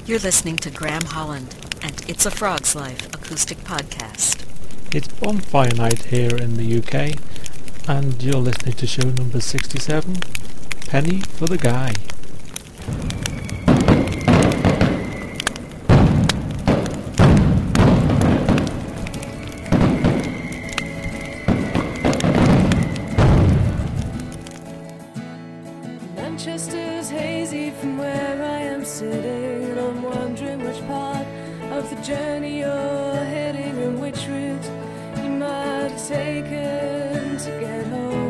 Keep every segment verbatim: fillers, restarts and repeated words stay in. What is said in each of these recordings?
You're listening to Graham Holland and It's a Frog's Life acoustic podcast. It's bonfire night here in the U K, and you're listening to show number sixty-seven, Penny for the Guy. Manchester's hazy from where I am sitting, and I'm wondering which part of the journey you're heading and which route you might have taken to get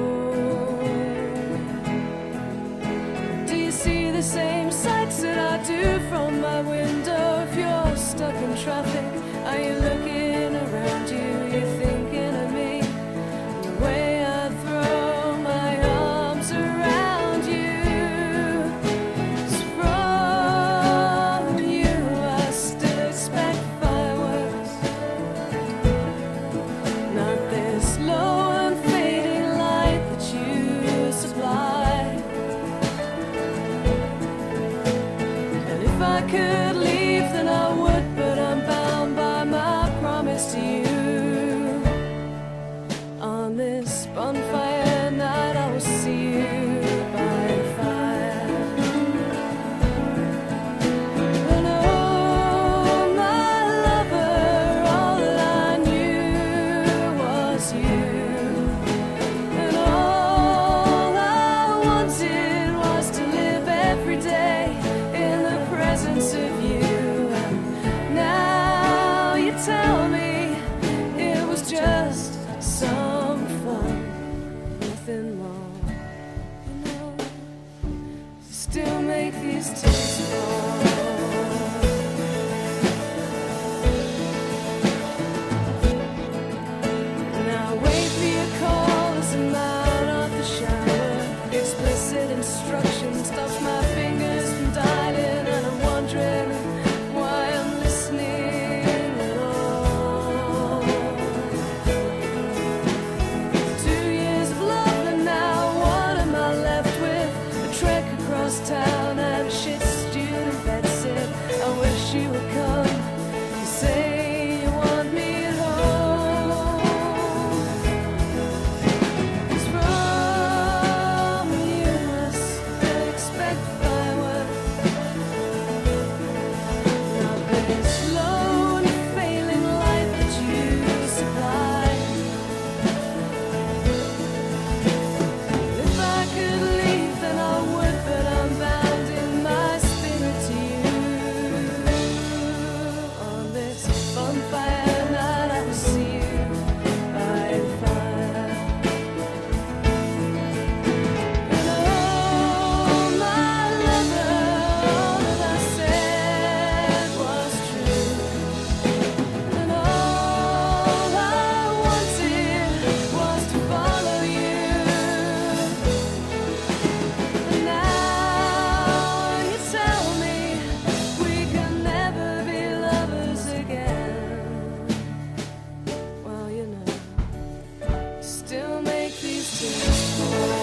home. Do you see the same sights that I do from my window? If you're stuck in traffic, are you looking around you? You're thinking of me, the way I throw my arms around you. Bonfire night, I will see you by the fire. And oh, my lover, all that I knew was you. And all I wanted was to live every day in the presence of you. And now you tell me it was just some fun. Nothing more, you know, still make these tears fall. Now wait for your call as I'm out of the shower. Explicit instruction stops my fingers from dialing, and I'm wondering why I'm listening at all. Two years of love, and now what am I left with? A trek across town and a shit student bedsit. I wish you would come. You say you want me at home. 'Cause from you must expect fireworks. Not this slow and failing light that you supply. If I could leave, then I would, but I'm bound in my spirit to you. On this bonfire night, I will see you by the fire. And oh, my lover, all that I said was true. And all I wanted was to follow you. And now you tell me we can never be lovers again. Well, you know, still make these tears fall.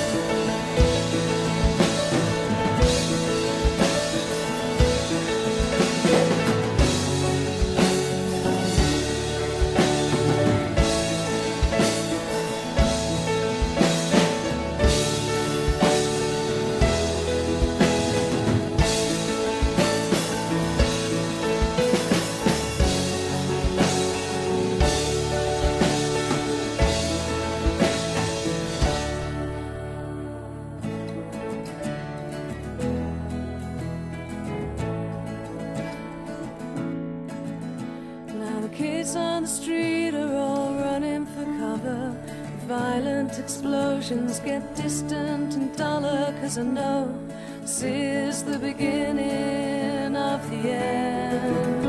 Now the kids on the street are all running for cover. Violent explosions get distant and duller, 'cause I know this is the beginning of the end.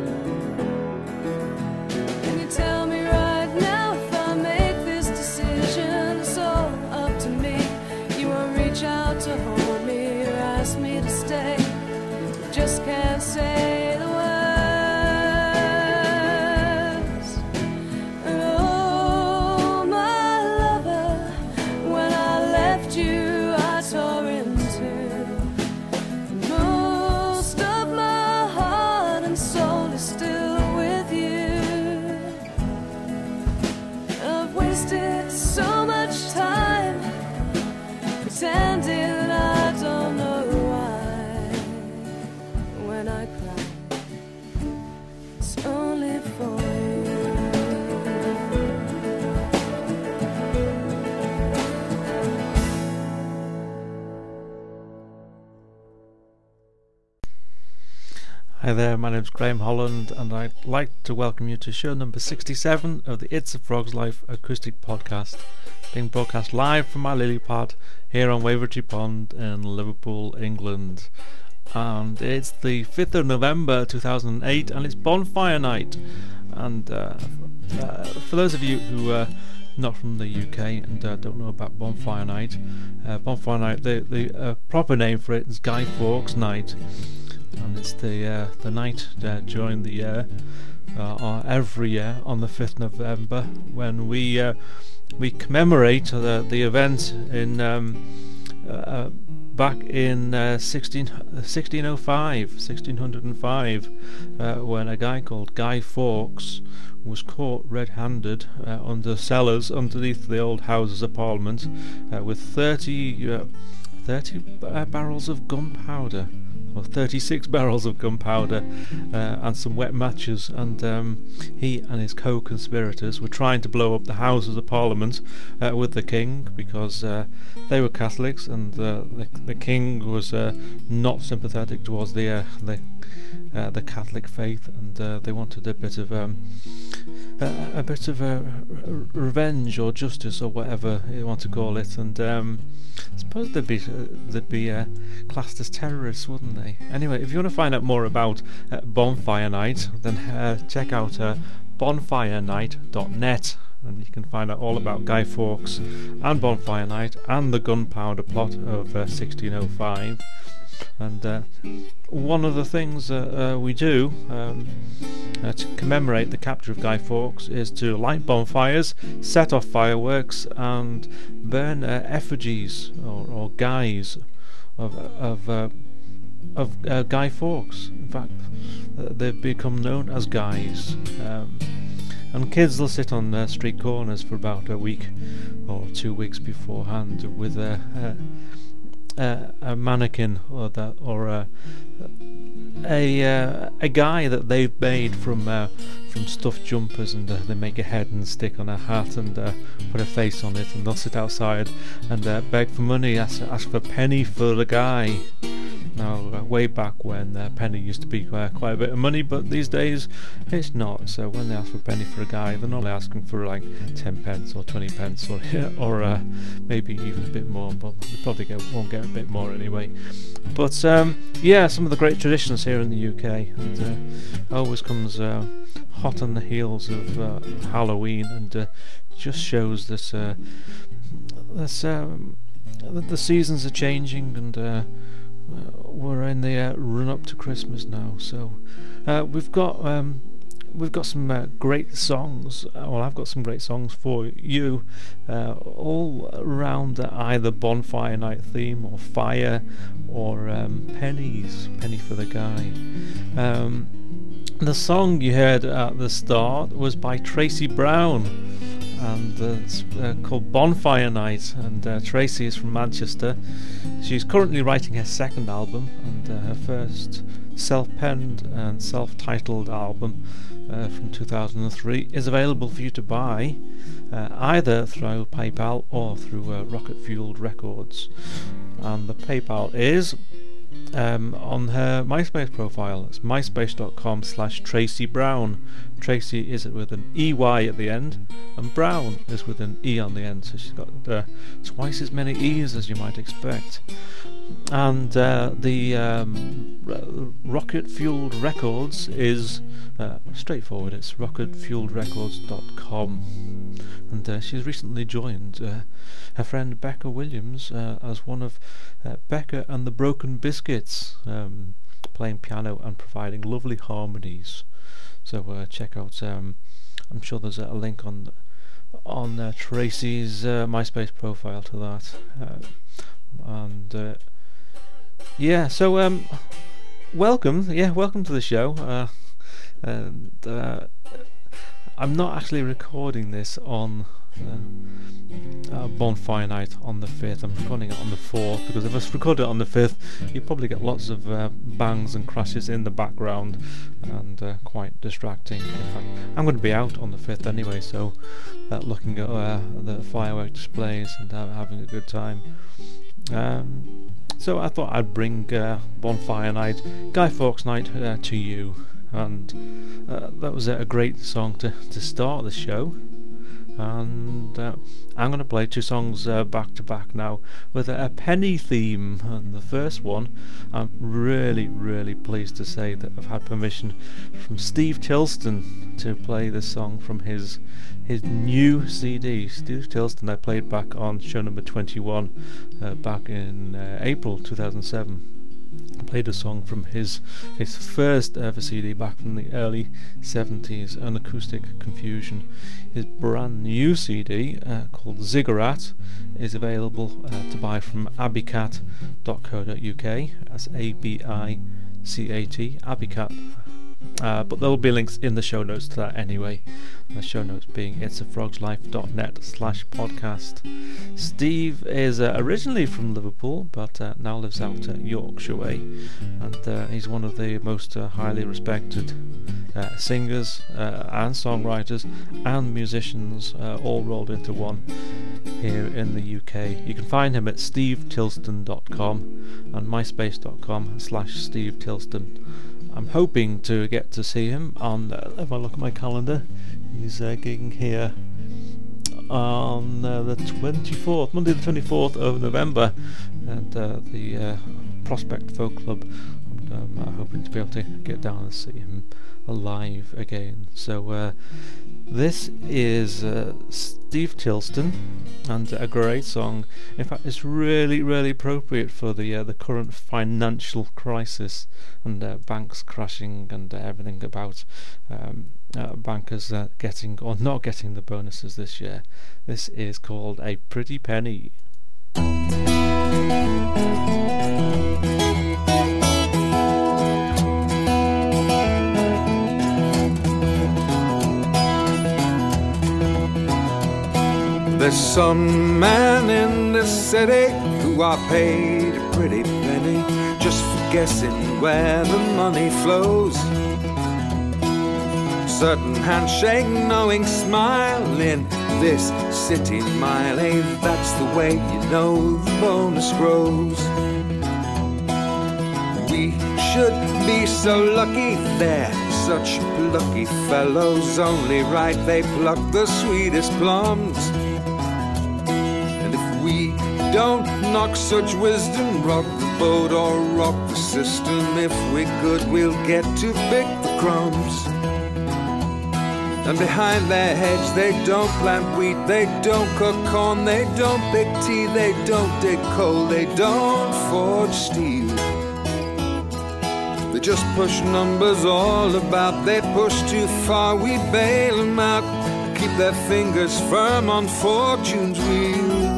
Can you tell me right now if I make this decision? It's all up to me. You won't reach out to hold me or ask me to stay. You just can't say the words. And oh, my lover, when I left you, I tore into most of my Hi there, my name's Graham Holland, and I'd like to welcome you to show number sixty-seven of the It's a Frog's Life acoustic podcast, being broadcast live from my lily pad here on Wavertree Pond in Liverpool, England. And it's the fifth of November two thousand eight, and it's Bonfire Night. And uh, uh, for those of you who are not from the U K and uh, don't know about Bonfire Night, uh, Bonfire Night, the, the uh, proper name for it is Guy Fawkes Night. And it's the uh, the night uh, during the year, uh, or every year on the fifth of November, when we uh, we commemorate the the event in um, uh, back in uh, sixteen oh five, sixteen oh five, uh, when a guy called Guy Fawkes was caught red-handed uh, under cellars underneath the old Houses of Parliament uh, with thirty uh, thirty uh, barrels of gunpowder. Or thirty-six barrels of gunpowder uh, and some wet matches, and um, he and his co-conspirators were trying to blow up the Houses of Parliament uh, with the King, because uh, they were Catholics, and uh, the, the King was uh, not sympathetic towards the uh, the, uh, the Catholic faith, and uh, they wanted a bit of um, a, a bit of uh, revenge or justice or whatever you want to call it, and um, I suppose they'd be uh, they'd be uh, classed as terrorists, wouldn't they? Anyway, if you want to find out more about uh, Bonfire Night, then uh, check out uh, bonfire night dot net, and you can find out all about Guy Fawkes and Bonfire Night and the gunpowder plot of uh, sixteen oh five. And uh, one of the things uh, uh, we do um, uh, to commemorate the capture of Guy Fawkes is to light bonfires, set off fireworks, and burn uh, effigies or, or guys of of uh, of uh, Guy Fawkes. In fact, uh, they've become known as guys. Um, and kids will sit on uh, street corners for about a week or two weeks beforehand with a. Uh, Uh, a mannequin or that, or a a, uh, a guy that they've made from uh, from stuffed jumpers, and uh, they make a head and stick on a hat and uh, put a face on it, and they'll sit outside and uh, beg for money, ask, ask for a penny for the guy. Now, uh, way back when uh, penny used to be uh, quite a bit of money, but these days it's not. So when they ask for a penny for a guy, they're not asking for like ten pence or twenty pence, or or uh, maybe even a bit more. But they probably get, won't get a bit more anyway. But um, yeah, some of the great traditions here in the U K, and uh, always comes uh, hot on the heels of uh, Halloween, and uh, just shows this uh, this um, the seasons are changing, and. Uh, Uh, we're in the uh, run up to Christmas now, so uh, we've got um, we've got some uh, great songs. Uh, well, I've got some great songs for you, uh, all around uh, either Bonfire Night theme or fire or um, pennies, penny for the guy. Um, the song you heard at the start was by Tracy Brown, and uh, it's uh, called Bonfire Night, and uh, Tracy is from Manchester. She's currently writing her second album, and uh, her first self-penned and self-titled album uh, from two thousand three is available for you to buy uh, either through PayPal or through uh, Rocket Fueled Records. And the PayPal is Um, on her MySpace profile. It's myspace.com slash Tracy Brown. Tracy is with an E Y at the end, and Brown is with an E on the end, so she's got uh, twice as many E's as you might expect. And uh, the um, r- Rocket Fueled Records is uh, straightforward. It's rocket fueled records dot com, and uh, she's recently joined uh, her friend Becca Williams uh, as one of uh, Becca and the Broken Biscuits, um, playing piano and providing lovely harmonies. So uh, check out. Um, I'm sure there's a link on on uh, Tracy's uh, MySpace profile to that. Uh, and uh, yeah, so um, welcome, yeah, welcome to the show. Uh, and uh, I'm not actually recording this on uh, uh, Bonfire Night on the fifth. I'm recording it on the fourth, because if I record it on the fifth, you probably get lots of uh, bangs and crashes in the background, and uh, quite distracting. In fact, I'm going to be out on the fifth anyway, so uh, looking at uh, the firework displays and uh, having a good time. Um, so I thought I'd bring uh, Bonfire Night, Guy Fawkes Night uh, to you, and uh, that was a great song to, to start the show. And uh, I'm going to play two songs uh, back to back now with a, a penny theme. And the first one, I'm really, really pleased to say that I've had permission from Steve Tilston to play this song from his his new C D. Steve Tilston, I played back on show number twenty-one uh, back in uh, April two thousand seven. I played a song from his his first ever C D back from the early seventies, An Acoustic Confusion. His brand new C D uh, called Ziggurat is available uh, to buy from abicat dot co dot uk. That's A B I C A T, Abicat. Uh, but there will be links in the show notes to that anyway. The show notes being itsafrogslife.net slash podcast. Steve is uh, originally from Liverpool, but uh, now lives out at Yorkshire way, and uh, he's one of the most uh, highly respected uh, singers uh, and songwriters and musicians, uh, all rolled into one here in the U K. You can find him at steve tilston dot com and myspace dot com slash steve tilston. I'm hoping to get to see him on, uh, if I look at my calendar, he's uh, gigging here on uh, the twenty-fourth, Monday the twenty-fourth of November at uh, the uh, Prospect Folk Club. And I'm uh, hoping to be able to get down and see him alive again. So uh, this is uh, Steve Tilston, and a great song. In fact, it's really, really appropriate for the uh, the current financial crisis and uh, banks crashing and uh, everything about um, uh, bankers uh, getting or not getting the bonuses this year. This is called A Pretty Penny. There's some man in the city who are paid a pretty penny just for guessing where the money flows. Certain handshake, knowing smile in this city mile. Hey, that's the way you know the bonus grows. We should be so lucky, they're such lucky fellows. Only right they pluck the sweetest plums. We don't knock such wisdom, rock the boat or rock the system. If we're good, we'll get to pick the crumbs. And behind their hedge, they don't plant wheat, they don't cook corn, they don't pick tea, they don't dig coal, they don't forge steel. They just push numbers all about, they push too far, we bail them out. Keep their fingers firm on fortune's wheel.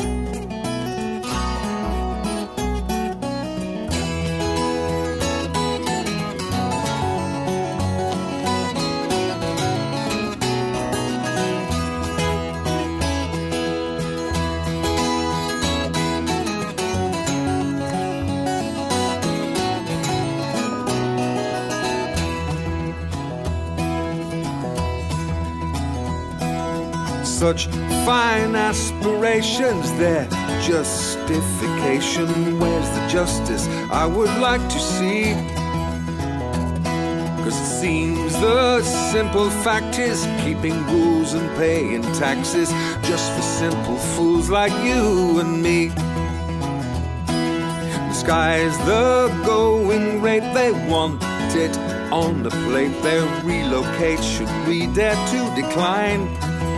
Such fine aspirations, their justification. Where's the justice I would like to see? Cause it seems the simple fact is keeping rules and paying taxes just for simple fools like you and me. The sky's the going rate, they want it on the plate. They relocate should we dare to decline.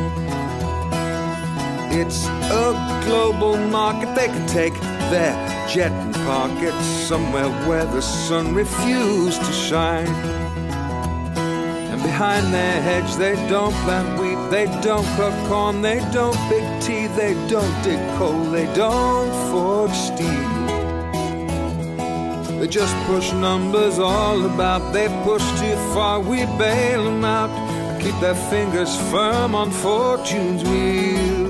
It's a global market, they can take their jet and park it somewhere where the sun refused to shine. And behind their hedge they don't plant wheat, they don't cook corn, they don't pick tea, they don't dig coal, they don't forge steel. They just push numbers all about, they push too far, we bail them out. Keep their fingers firm on fortune's wheel.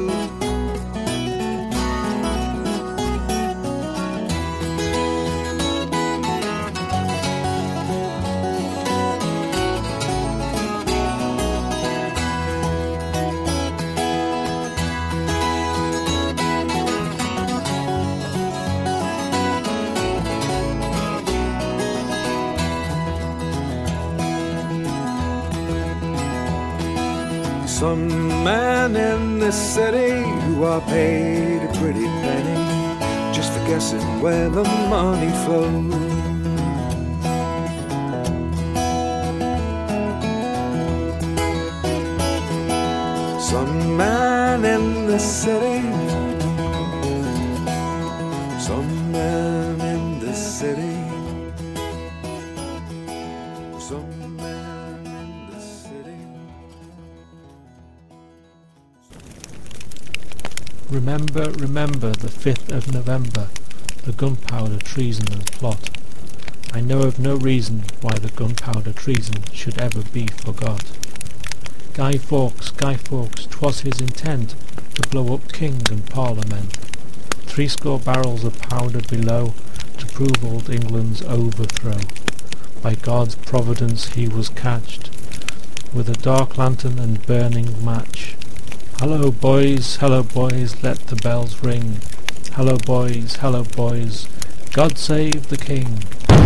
Some man in this city who are paid a pretty penny just for guessing where the money flows. Some man in the city, some man in the city, some man in the city. Remember, remember the fifth of November, the gunpowder treason and plot. I know of no reason why the gunpowder treason should ever be forgot. Guy Fawkes, Guy Fawkes, 'twas his intent to blow up king and parliament. Threescore barrels of powder below to prove old England's overthrow. By God's providence he was catched with a dark lantern and burning match. Hello boys, hello boys, let the bells ring. Hello boys, hello boys, God save the king.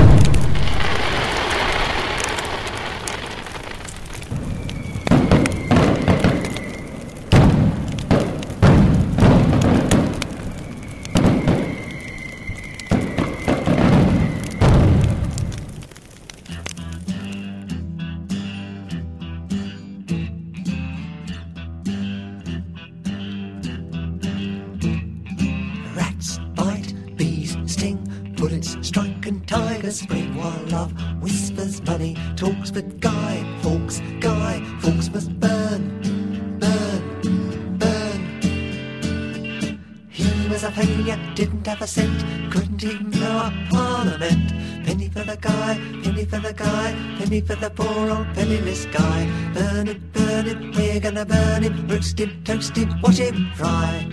Spring while love whispers money talks, but Guy Fawkes, Guy Fawkes must burn, burn, burn. He was a failure, didn't have a cent, couldn't even blow up Parliament. Penny for the guy, penny for the guy, penny for the poor old penniless guy. Burn it, burn it, we're gonna burn him, roast him, toast him, watch him fry.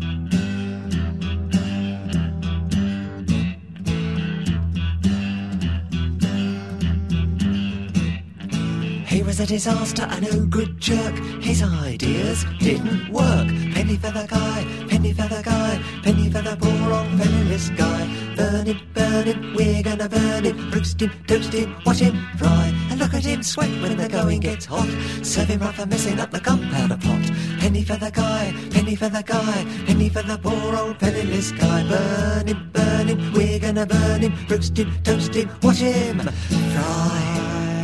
He was a disaster, a no-good jerk. His ideas didn't work. Penny for the guy, penny for the guy, penny for the poor old penniless guy. Burn him, burn him, we're gonna burn him. Roast him, toast him, watch him fry. And look at him sweat when the going gets hot. Serve him right for messing up the gunpowder plot. Penny for the guy, penny for the guy, penny for the poor old penniless guy. Burn him, burn him, we're gonna burn him. Roast him, toast him, watch him fry.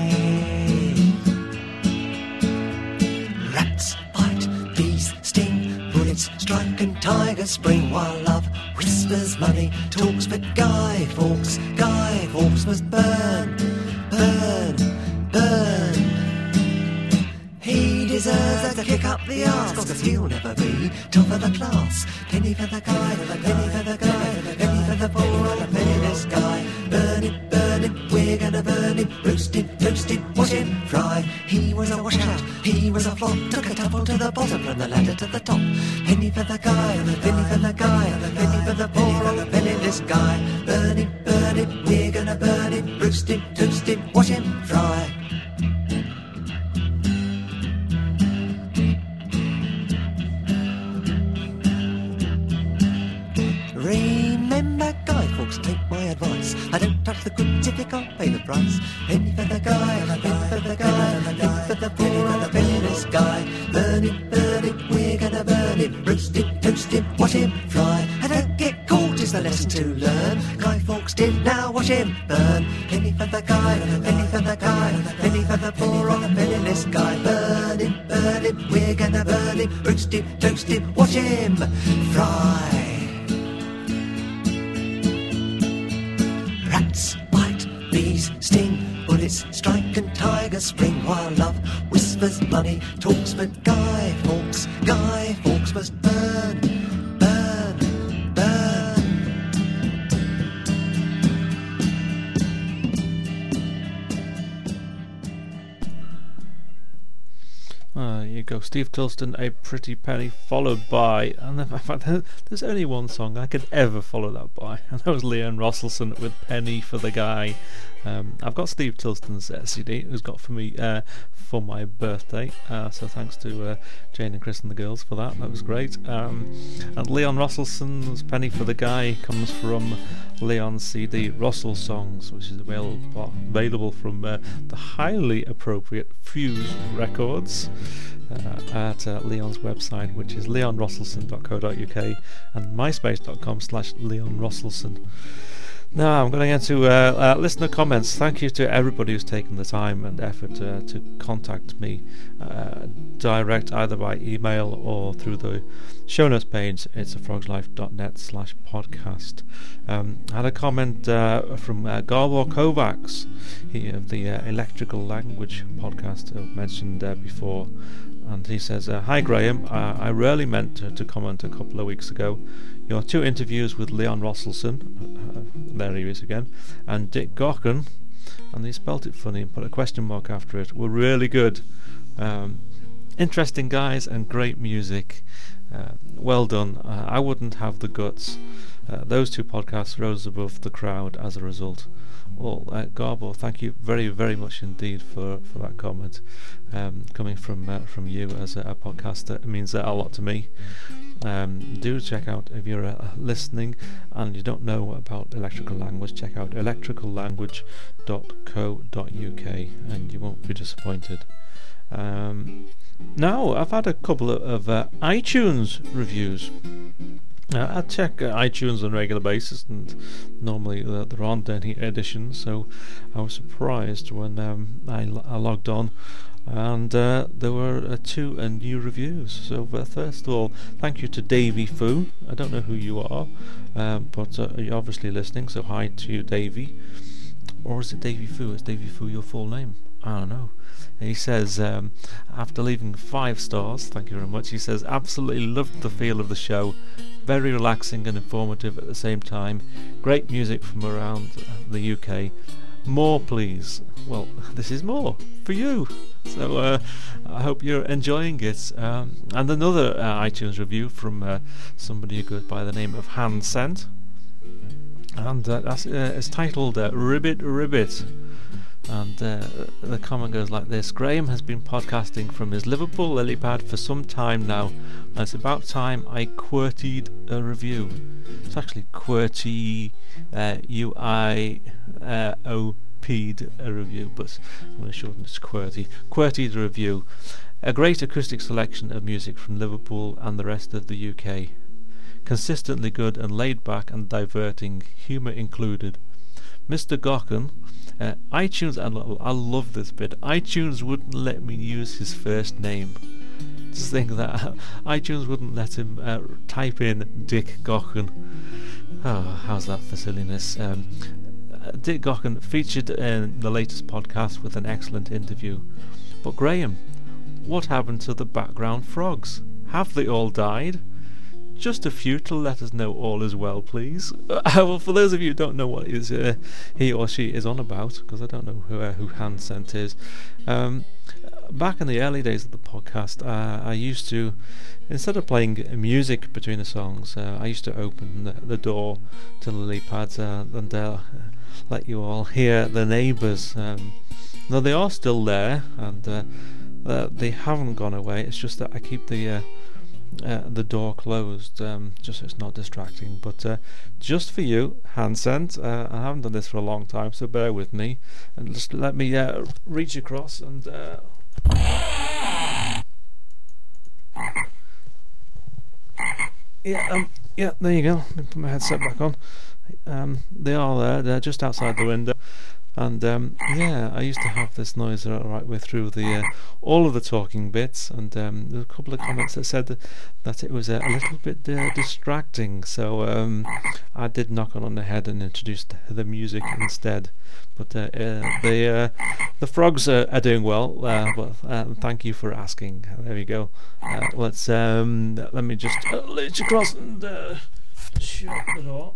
Strike and tigers spring while love whispers money talks, but Guy Fawkes, Guy Fawkes must burn, burn, burn. He deserves a kick up the arse, cause he'll never be top of the class. Penny for the guy, penny for the guy, penny for the poor old penniless guy. Burn him, burn him, we're gonna burn him. Roast him, toast him, watch him fry. He was a washout, he was a flop. Took a tumble to the bottom from the ladder to the top. Penny for the guy, penny for the guy, penny for the poor old penniless guy. Burn him, burn him, we're gonna burn him. Roast him, toast him, watch him fry. Remember, Guy Fawkes, take my advice. I don't touch the goods if you can't pay the price. Penny for the guy, penny for the guy, penny for the poor old penniless guy. Burn him, burn him, we're gonna burn him. Roast him, toast him, watch him fry. And don't get caught is the lesson to learn. Guy Fawkes did, now watch him burn. Penny for the guy, penny for the guy, penny for the poor old penniless guy. Burn him, burn him, we're gonna burn him. Roast him, toast him, watch him fry. Rats bite, bees sting, bullets strike and tigers spring while love whispers money talks, but Guy Fawkes, Guy Fawkes must burn, burn, burn. Uh, you go, Steve Tilston, A Pretty Penny, followed by, and in fact, there's only one song I could ever follow that by, and that was Leon Rosselson with Penny for the Guy. Um, I've got Steve Tilston's uh, C D, who's got for me uh, for my birthday. Uh, so thanks to uh, Jane and Chris and the girls for that. That was great. Um, and Leon Russellson's Penny for the Guy comes from Leon's C D Russell Songs, which is available available from uh, the highly appropriate Fuse Records uh, at uh, Leon's website, which is leon russellson dot co dot uk and myspace dot com slash leon russellson. Now I'm going to get to uh, uh, listener comments. Thank you to everybody who's taken the time and effort uh, to contact me uh, direct, either by email or through the show notes page. It's a frogs life dot net slash podcast. Um, I had a comment uh, from uh, Garbor Kovacs, he of the uh, Electrical Language podcast I've mentioned uh, before. And he says, uh, Hi Graham, uh, I rarely meant to, to comment a couple of weeks ago. Your two interviews with Leon Russellson, uh, there he is again, and Dick Gaughan, and he spelt it funny and put a question mark after it, were really good. Um, interesting guys and great music. Uh, well done. Uh, I wouldn't have the guts. Uh, those two podcasts rose above the crowd as a result. Well, uh, Garbo, thank you very, very much indeed for, for that comment. Um, coming from uh, from you as a, a podcaster, it means uh, a lot to me. Um, do check out, if you're uh, listening and you don't know about Electrical Language, check out electrical language dot co dot uk and you won't be disappointed. Um, now, I've had a couple of, of uh, iTunes reviews. Uh, I check uh, iTunes on a regular basis, and normally uh, there aren't any editions, so I was surprised when um, I, lo- I logged on and uh, there were uh, two uh, new reviews. So uh, first of all, thank you to Davey Foo. I don't know who you are, um, but uh, you're obviously listening, so hi to you, Davey. Or is it Davey Foo? Is Davey Foo your full name? I don't know. He says, um, after leaving five stars, thank you very much, he says, absolutely loved the feel of the show. Very relaxing and informative at the same time. Great music from around the U K. More, please. Well, this is more for you. So uh, I hope you're enjoying it. Um, and another uh, iTunes review from uh, somebody who goes by the name of Han Sent. And uh, that's, uh, it's titled uh, Ribbit Ribbit. And uh, the comment goes like this: Graham has been podcasting from his Liverpool lily pad for some time now, and it's about time I QWERTY'd a review. It's actually QWERTY, uh, U I O P'd a review, but I'm going to shorten it to QWERTY. QWERTY'd a review. A great acoustic selection of music from Liverpool and the rest of the U K. Consistently good and laid back and diverting, humour included. Mister Gaughan, uh, iTunes, I, I love this bit, iTunes wouldn't let me use his first name. Just think that, iTunes wouldn't let him uh, type in Dick Gaughan. Oh, how's that for silliness? Um, uh, Dick Gaughan featured in the latest podcast with an excellent interview. But Graham, what happened to the background frogs? Have they all died? Just a few to let us know all is well, please. Uh, well, for those of you who don't know what is uh, he or she is on about, because I don't know who uh, who Han Sent is. Um, back in the early days of the podcast, uh, I used to, instead of playing music between the songs, uh, I used to open the, the door to the lily pads uh, and uh, let you all hear the neighbours. Um, now they are still there, and uh, uh, they haven't gone away. It's just that I keep the uh, Uh, the door closed, um, just so it's not distracting. But uh, just for you, Han Sent, uh, I haven't done this for a long time, so bear with me and just let me uh, reach across and uh, yeah, um, yeah, there you go. Let me put my headset back on. Um, they are there, they're just outside the window. And um, yeah, I used to have this noise right way through the uh, all of the talking bits, and um, there were a couple of comments that said that, that it was uh, a little bit uh, distracting. So um, I did knock on the head and introduced the music instead. But uh, uh, the uh, the frogs are, are doing well. Uh, but uh, thank you for asking. There we go. Uh, let's um, let me just uh, reach across and uh, shut the door.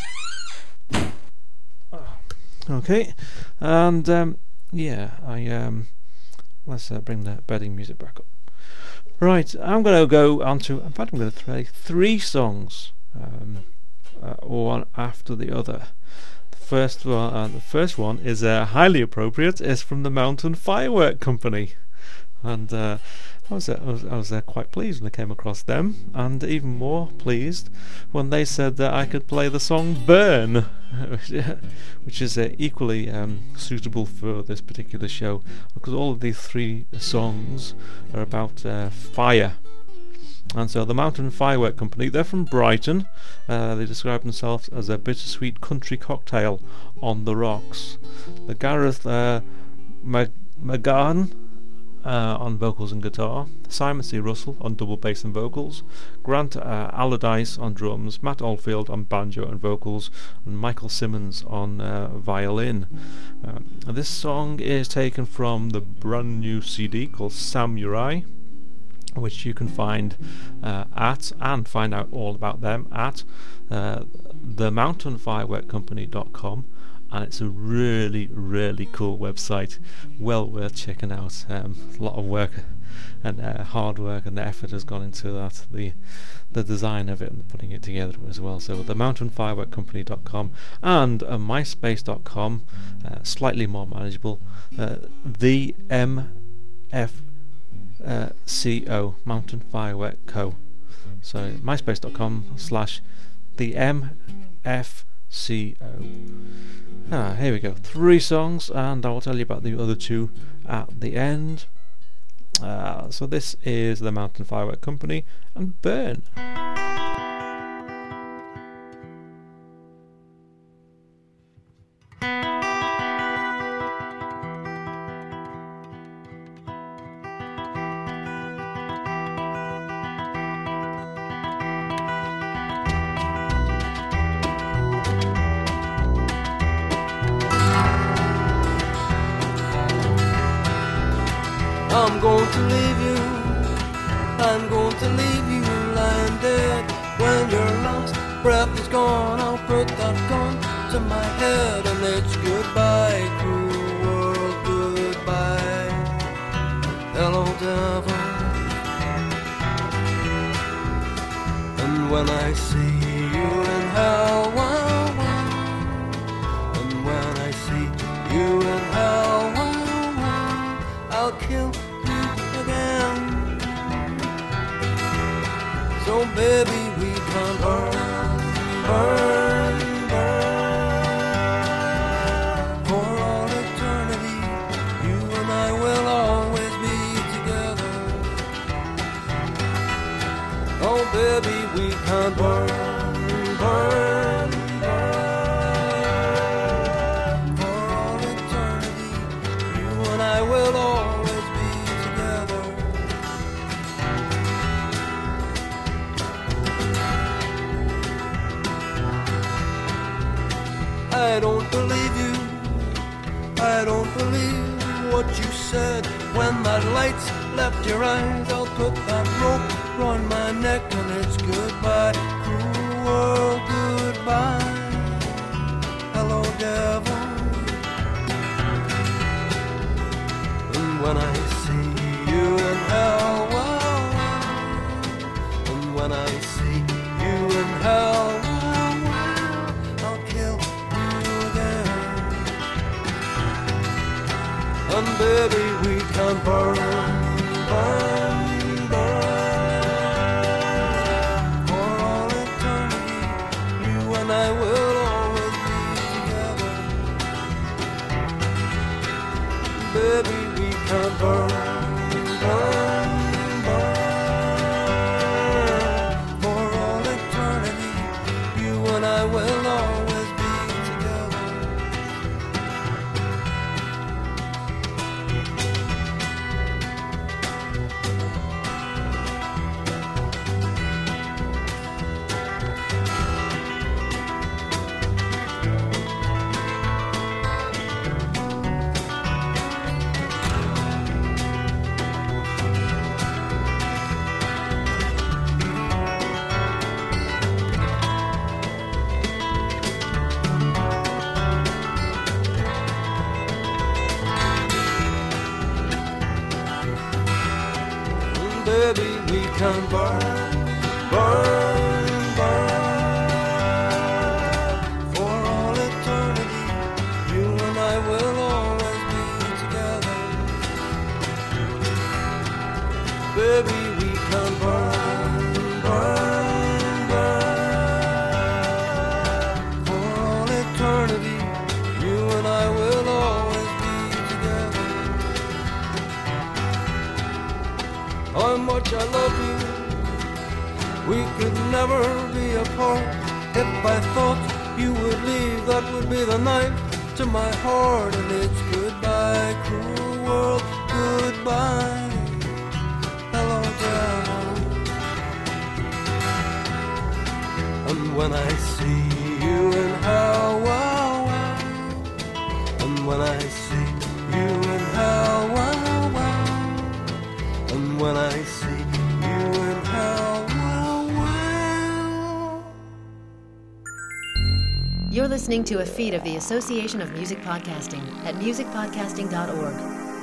Oh. Okay, and um, yeah, I um, let's uh, bring the bedding music back up. Right, I'm going to go on to, in fact I'm going to play three songs, um, uh, one after the other. The first one, uh, the first one is uh, highly appropriate. It's from the Mountain Firework Company, and uh, I was, uh, I was I was uh, quite pleased when I came across them, and even more pleased when they said that I could play the song "Burn," which is uh, equally um, suitable for this particular show, because all of these three songs are about uh, fire. And so the Mountain Firework Company, they're from Brighton. Uh, they describe themselves as a bittersweet country cocktail on the rocks. The Gareth uh, Mag- McGahan uh, on vocals and guitar, Simon C. Russell on double bass and vocals, Grant uh, Allardyce on drums, Matt Oldfield on banjo and vocals, and Michael Simmons on uh, violin. Um, this song is taken from the brand new C D called Samurai, which you can find uh, at and find out all about them at uh, the mountain firework company dot com, and it's a really really cool website, well worth checking out. Um, a lot of work and uh, hard work and effort has gone into that, the the design of it and putting it together as well. So the mountain firework company dot com and uh, myspace dot com, uh, slightly more manageable, uh, the M F Uh, C O, Mountain Firework Co. So myspace dot com slash the M F C O. Ah, here we go. Three songs, and I will tell you about the other two at the end. Uh, so this is the Mountain Firework Company and Burn. I'm going to leave you, I'm going to leave you lying dead. When your last breath is gone, I'll put that gun to my head, and it's goodbye, cruel world, goodbye. Hello, devil. And when I see you in hell, wow, wow. And when I see you in hell, wow, wow, I'll kill again. So baby, we can burn, burn, burn for all eternity. You and I will always be together. Oh baby, we can burn, burn, burn for all eternity. You and I will always I don't believe you, I don't believe what you said. When that lights left your eyes, I'll put that rope round my neck, and it's goodbye, cruel world, goodbye. Hello, devil. And when I see you in hell, wow, and when I see you in hell, and baby, we can burn, burn, burn for all eternity. You and I will always be together. Baby, we can burn, burn, burn for all eternity. You and I will always be together. Baby, we can burn, burn, burn for all eternity. we could never be apart. If I thought you would leave, that would be the knife to my heart, and it's goodbye, cruel world, goodbye. Hello, devil. And when I see you in hell, wow, wow. And when I see you in hell, wow, wow. And when I see you in hell, wow, wow. You're listening to a feed of the Association of Music Podcasting at music podcasting dot org.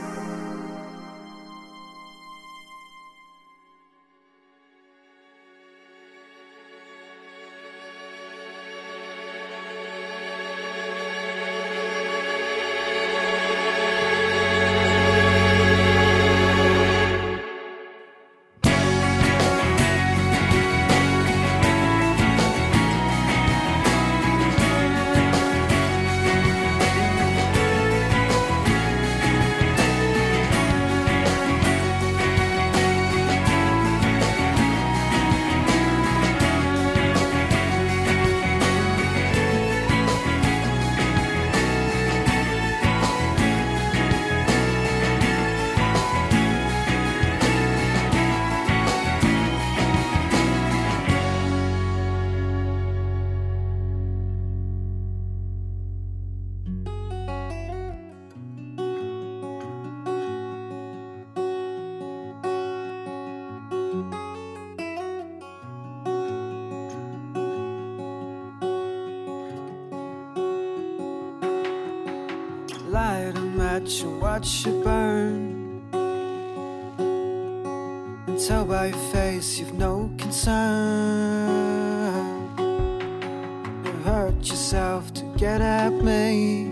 Light a match and watch it burn, and tell by your face you've no concern. You hurt yourself to get at me.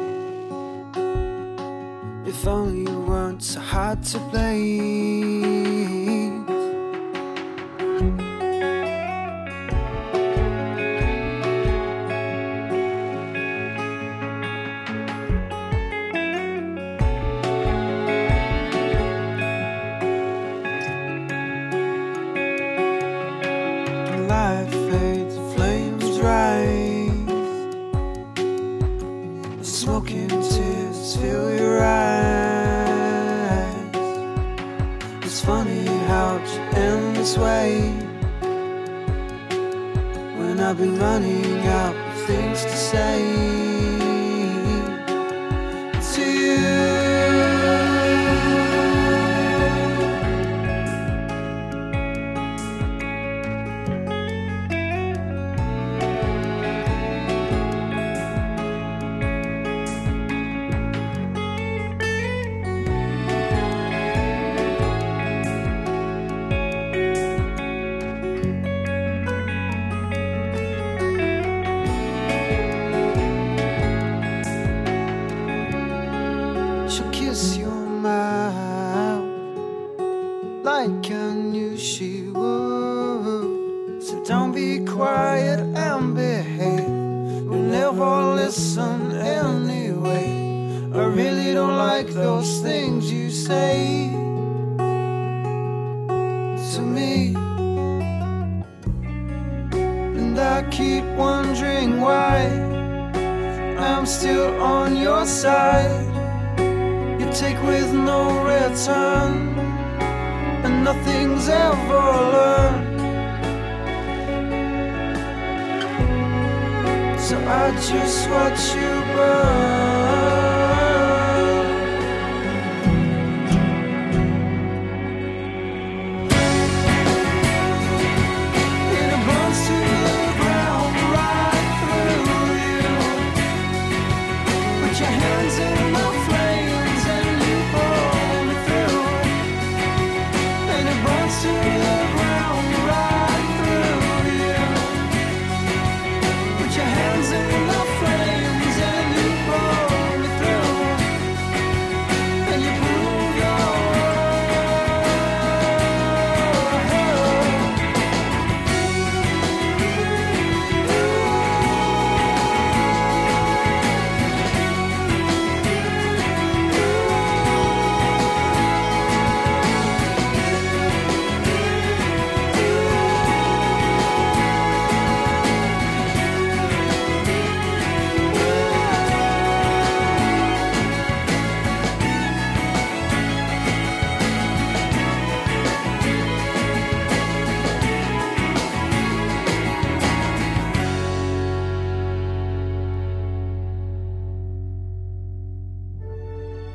If only you weren't so hard to please. Light fades, flames rise, smoking tears fill your eyes. It's funny how you end this way, when I've been running out of things to say to you. She'll kiss your mouth like I knew she would. So don't be quiet and behave. We'll never listen anyway. I really don't like those things you say to me, and I keep wondering why I'm still on your side. You take with no return, and nothing's ever learned. So I just watch you burn. And it burns to the ground right through you. Put your hands in my flames and you pull me through. And it burns to the ground right through you. Put your hands in my flames and you pull me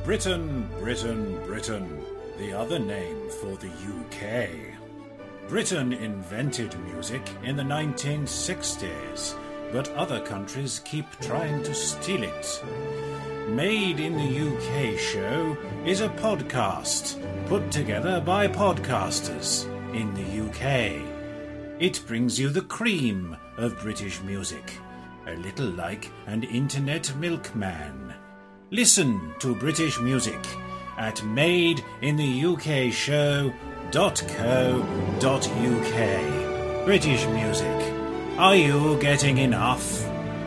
Britain, Britain, Britain, the other name for the U K. Britain invented music in the nineteen sixties, but other countries keep trying to steal it. Made in the U K Show is a podcast put together by podcasters in the U K. It brings you the cream of British music, a little like an internet milkman. Listen to British music at made in the U K show dot co dot U K. British music. Are you getting enough?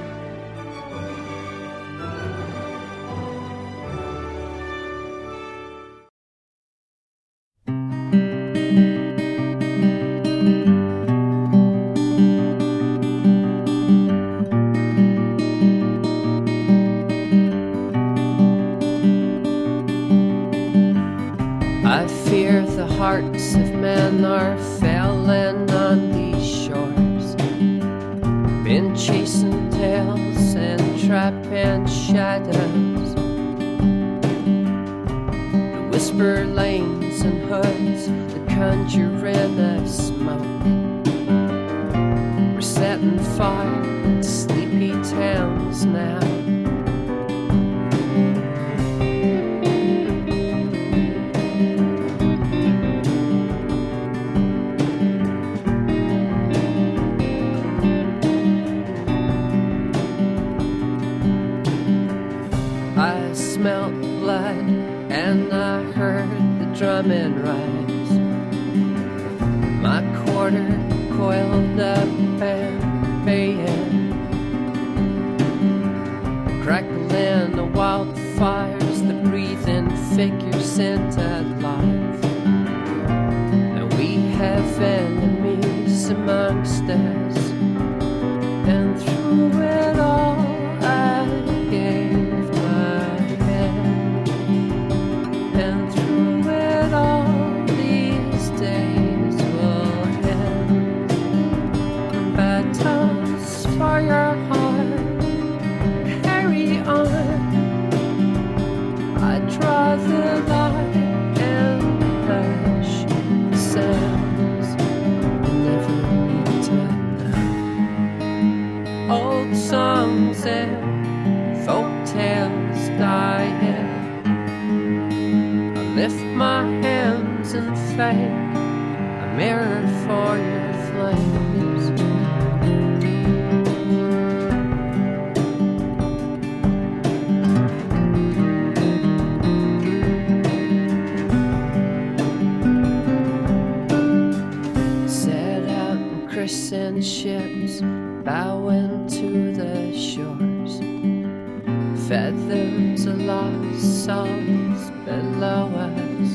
I fear the hearts of men are failing on these shores, been chasing tails and trapping shadows. The whisper lanes and hoods that conjure in of smoke, we're setting fire to sleepy towns now. I smelt blood and I heard the drumming rise. My quarter coiled up and baying, crackling the wildfires, the breathing figures into life. And we have enemies amongst us, and through it all I gave. And through it all, these days will end. Battles for your heart, carry on. I draw the line and hush the sounds you never need to know. Old songs and folk tales dying. Lift my hands and thank a mirror for your flames. Set out in crescent ships, bowing to the shores. Feathers of lost souls below us.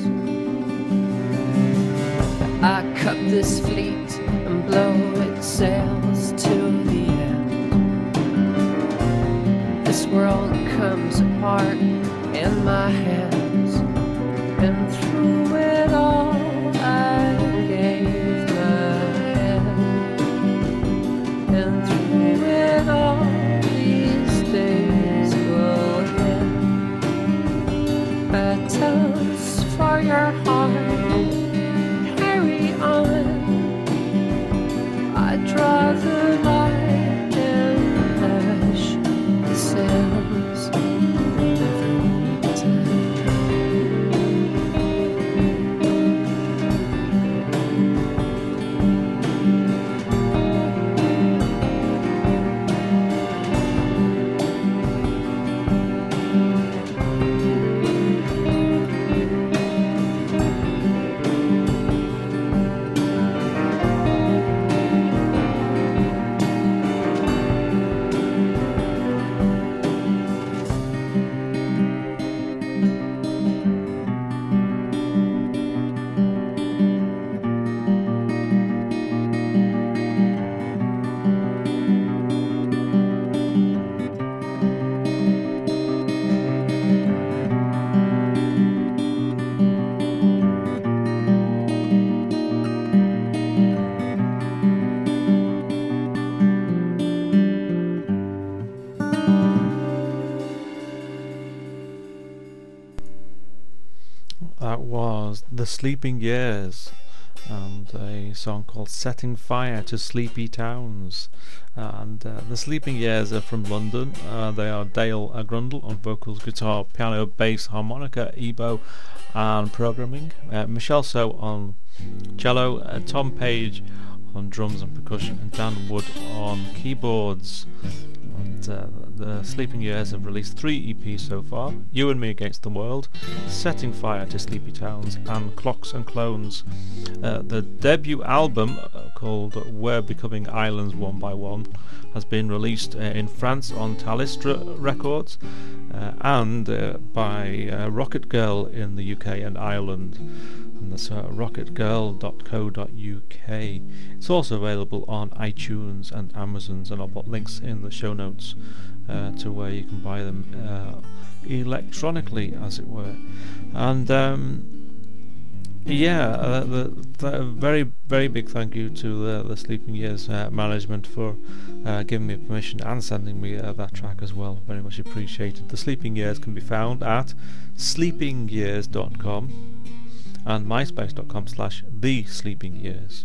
I cup this fleet and blow its sails to the end. This world comes apart in my hands, and through it all I gave my hand. And through it all these days will end. Battles for your heart, carry on. I draw the line and hush the sounds you never need to That was The Sleeping Years and a song called Setting Fire to Sleepy Towns. And uh, The Sleeping Years are from London. Uh, they are Dale uh, Grundle on vocals, guitar, piano, bass, harmonica, ebow and programming, uh, Michelle So on cello, uh, Tom Page on drums and percussion, and Dan Wood on keyboards. And uh, the Sleeping Years have released three E Ps so far: You and Me Against the World, Setting Fire to Sleepy Towns, and Clocks and Clones. Uh, the debut album, uh, called We're Becoming Islands One by One, has been released uh, in France on Talistra Records, uh, and uh, by uh, Rocket Girl in the U K and Ireland. And that's uh, rocket girl dot co dot U K. It's also available on iTunes and Amazon's, and I'll put links in the show notes uh, to where you can buy them uh, electronically, as it were. And um, yeah, uh, the, the very very big thank you to the, the Sleeping Years uh, management for uh, giving me permission and sending me uh, that track as well. Very much appreciated. The Sleeping Years can be found at sleeping years dot com and myspace dot com slash the sleeping years.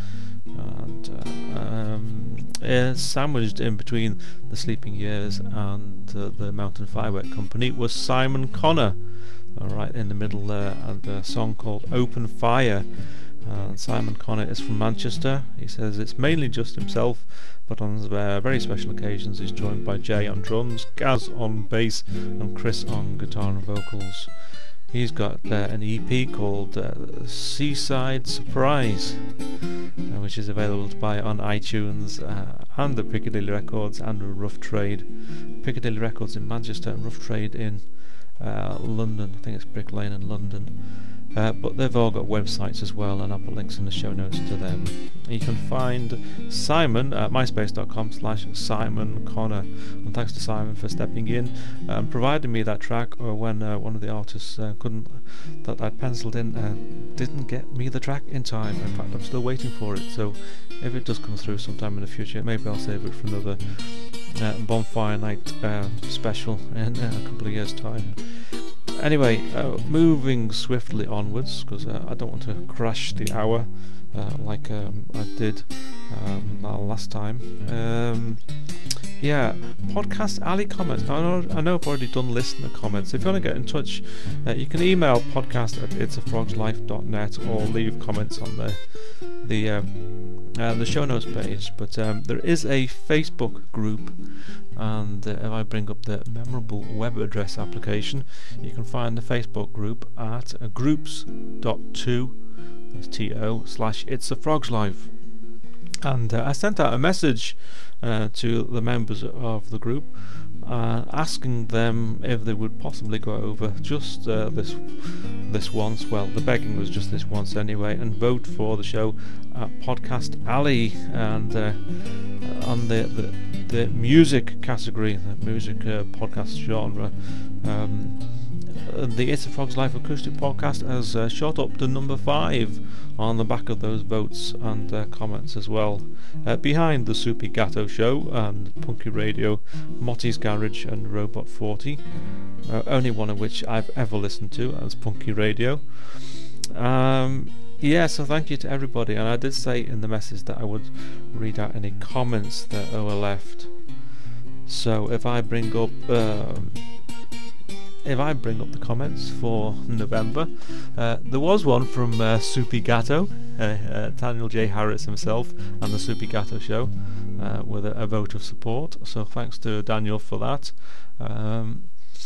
And uh, um, uh, sandwiched in between the Sleeping Years and uh, the Mountain Firework Company was Simon Connor, uh, right in the middle there, and a song called Open Fire. Uh, Simon Connor is from Manchester. He says it's mainly just himself, but on uh, very special occasions he's joined by Jay on drums, Gaz on bass and Chris on guitar and vocals. He's got uh, an E P called uh, Seaside Surprise, uh, which is available to buy on iTunes uh, and the Piccadilly Records and Rough Trade. Piccadilly Records in Manchester and Rough Trade in uh, London. I think it's Brick Lane in London. Uh, but they've all got websites as well, and I'll put links in the show notes to them. You can find Simon at myspace dot com slash Simon Connor. And thanks to Simon for stepping in and providing me that track uh, when uh, one of the artists uh, couldn't, that I'd penciled in, uh, didn't get me the track in time. In fact, I'm still waiting for it, so if it does come through sometime in the future, maybe I'll save it for another uh, Bonfire Night uh, special in uh, a couple of years' time. Anyway, uh, moving swiftly onwards, because uh, I don't want to crash the hour uh, like um, I did um, last time. Um, yeah, Podcast Alley comments. Now, I know, I know I've already done listener comments. If you want to get in touch, uh, you can email podcast at its a frogs life dot net or leave comments on the the uh, uh, the show notes page. But um, there is a Facebook group, and uh, if I bring up the memorable web address application, you can find the Facebook group at uh, groups dot to, that's T O, slash It's a Frogs Life. And uh, I sent out a message uh, to the members of the group uh, asking them if they would possibly go over just uh, this this once, well, the begging was just this once anyway, and vote for the show at Podcast Alley, and uh, on the, the the music category, the music uh, podcast genre. Um, the It's a Frogs Life acoustic podcast has uh, shot up to number five on the back of those votes and uh, comments as well, uh, behind the Soupy Gatto Show and Punky Radio, Motty's Garage and Robot forty, uh, only one of which I've ever listened to, as Punky Radio. Um, yeah, so thank you to everybody, and I did say in the message that I would read out any comments that were left. So if I bring up um, if I bring up the comments for November, uh, there was one from uh, Soupy Gatto, uh, uh, Daniel J. Harris himself, and the Soupy Gatto Show, uh, with a, a vote of support. So thanks to Daniel for that. Um,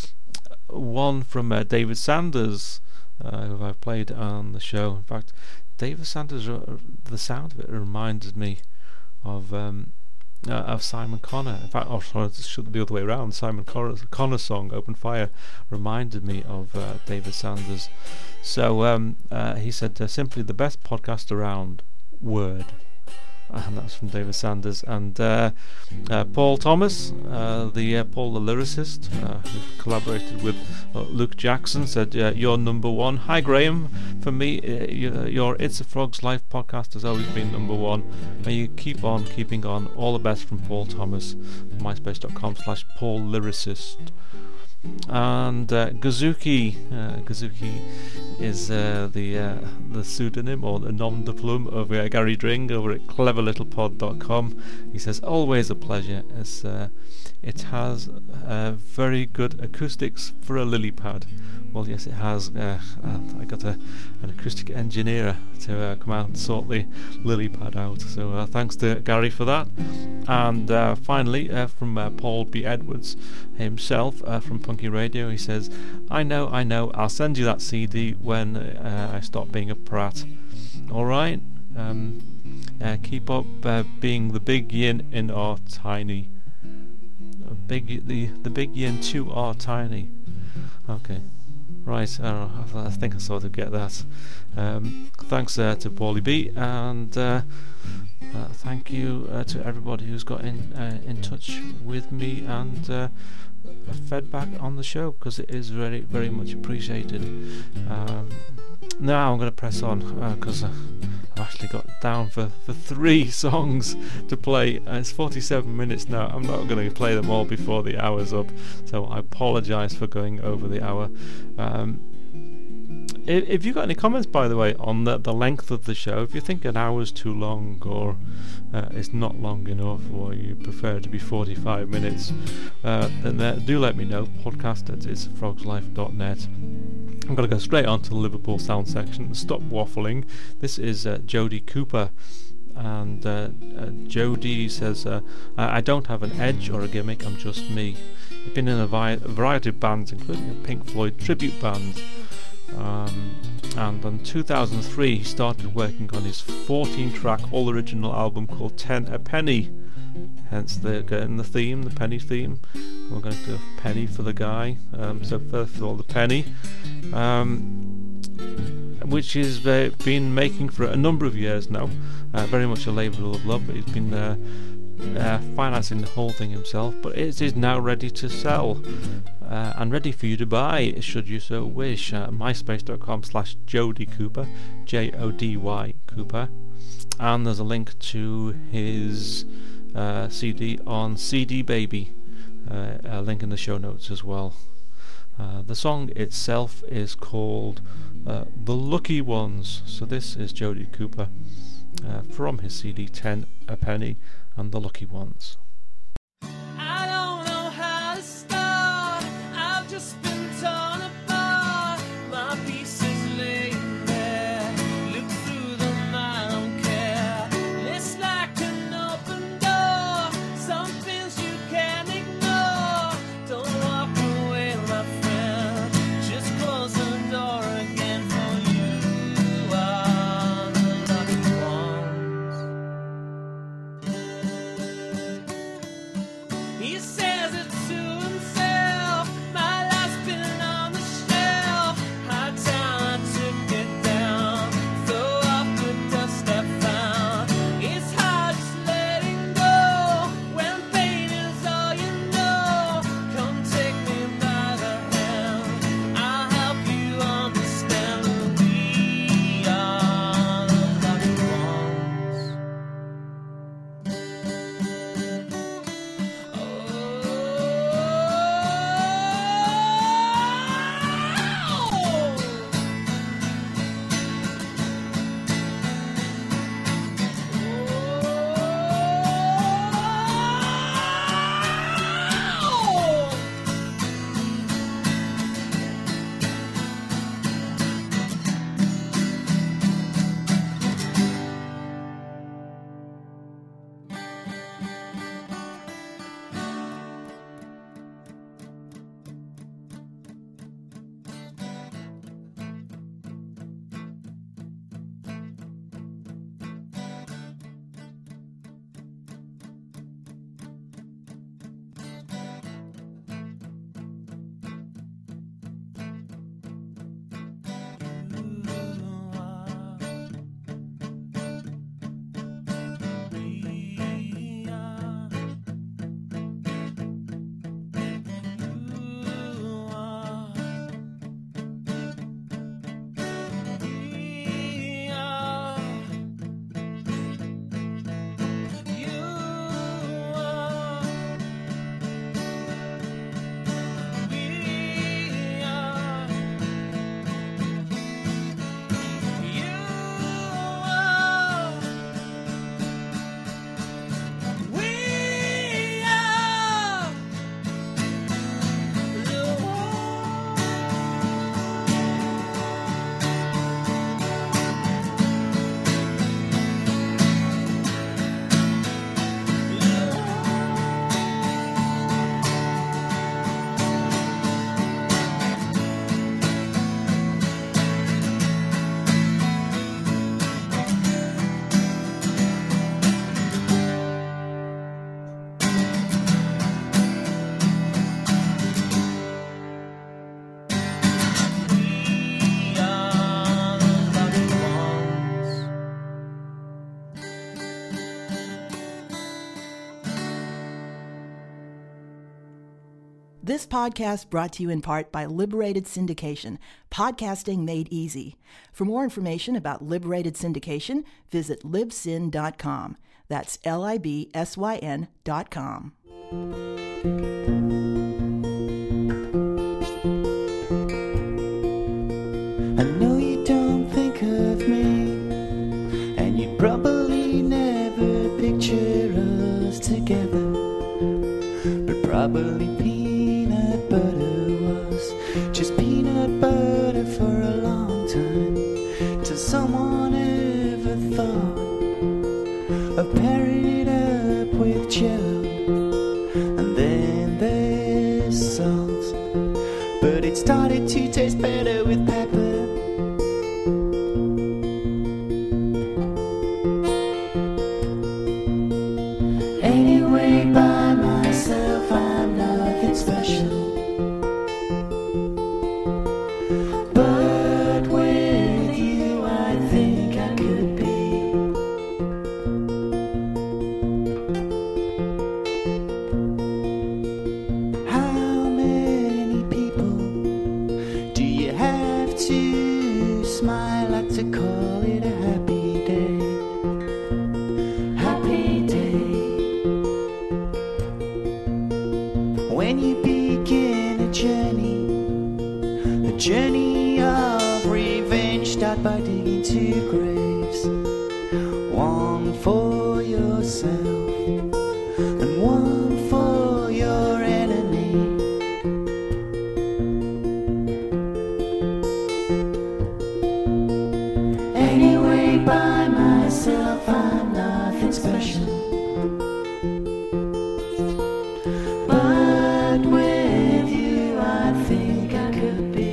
one from uh, David Sanders, uh, who I've played on the show. In fact, David Sanders, uh, the sound of it reminded me of um, uh, of Simon Connor. In fact, oh, sorry, it should be the other way around. Simon Connor's, Connor's song "Open Fire" reminded me of uh, David Sanders. So um, uh, he said, uh, "Simply the best podcast around." Word. And that's from David Sanders. And uh, uh, Paul Thomas, uh, the uh, Paul the lyricist, uh, who collaborated with uh, Luke Jackson, said, uh, "You're number one." Hi Graham, for me, uh, your It's a Frogs Life podcast has always been number one. May you keep on keeping on. All the best from Paul Thomas. myspace dot com slash Paul lyricist. And uh, Gazuki, uh, Gazuki is uh, the uh, the pseudonym or the nom de plume of uh, Gary Dring over at clever little pod dot com. He says, always a pleasure, as uh, it has uh, very good acoustics for a lily pad. Well, yes, it has. Uh, uh, I got a, an acoustic engineer to uh, come out and sort the lily pad out. So uh, thanks to Gary for that. And uh, finally, uh, from uh, Paul B. Edwards himself, uh, from Punky Radio, he says, I know, I know, I'll send you that C D when uh, I stop being a prat. Alright, um, uh, keep up uh, being the big yin in our tiny. Uh, big, the, the big yin to our tiny. Okay. Right, uh, I think I sort of get that. Um, thanks uh, to Paulie B, and uh, uh, thank you uh, to everybody who's got in uh, in touch with me and uh, feedback on the show, because it is very, very much appreciated. Um, now I'm going to press on, because uh, I've actually got down for, for three songs to play. Uh, it's forty-seven minutes now. I'm not going to play them all before the hour's up, so I apologise for going over the hour. Um, if, if you've got any comments, by the way, on the, the length of the show, if you think an hour's too long, or uh, it's not long enough, or you prefer it to be forty-five minutes, uh, then uh, do let me know. Podcast at its frogs life dot net. I'm going to go straight on to the Liverpool sound section and stop waffling. This is uh, Jody Cooper, and uh, uh, Jody says, uh, I don't have an edge or a gimmick, I'm just me. He's been in a, vi- a variety of bands, including a Pink Floyd tribute band, um, and in two thousand three he started working on his fourteen track all original album called Ten a Penny, hence the getting the theme, the penny theme. We're going to do a penny for the guy, um, so first of all the penny, um, which has uh, been making for a number of years now, uh, very much a labour of love, but he's been uh, uh, financing the whole thing himself, but it is now ready to sell uh, and ready for you to buy should you so wish. uh, myspace dot com slash Jody Cooper, J O D Y Cooper, and there's a link to his uh, C D on C D Baby, uh, a link in the show notes as well. Uh, the song itself is called uh, The Lucky Ones. So this is Jody Cooper uh, from his C D Ten a Penny and The Lucky Ones. I don't know how to start. I've just been torn apart. My pieces laying there. Look through them, I don't care. It's like an open door. Some things you can't ignore. Don't walk away, my friend. Just close the door again, for you are the lucky ones. This podcast brought to you in part by Liberated Syndication, podcasting made easy. For more information about Liberated Syndication, visit libsyn dot com. That's L I B S Y N dot com. I know you don't think of me, and you'd probably never picture us together, but probably peanut butter was just peanut butter for a long time, till someone ever thought of pairing it up with Joe. And then there's salt, but it started to taste better with pepper. Anyway, by myself I'm nothing special, but with you I think I could be. How many people do you have to smile at to call it a happy day? Happy day. When you begin a journey, a journey of revenge, start by digging two graves, one for yourself and one for your enemy. Anyway, by myself I'm nothing special, but with you I think I could be.